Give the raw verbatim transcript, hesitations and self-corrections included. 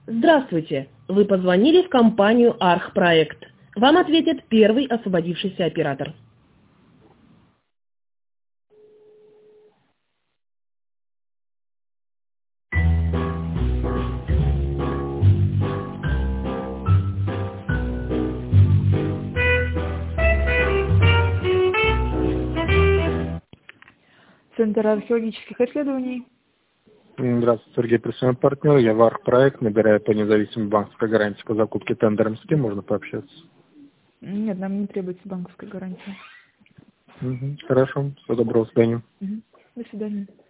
Здравствуйте! Вы позвонили в компанию Архпроект. Вам ответит первый освободившийся оператор. Центр археологических исследований. Здравствуйте, Сергей, представляю партнер. Я в Архпроект, набираю по независимой банковской гарантии по закупке тендером. С кем можно пообщаться? Нет, нам не требуется банковская гарантия. Угу, хорошо, всего доброго, до свидания. Угу. До свидания.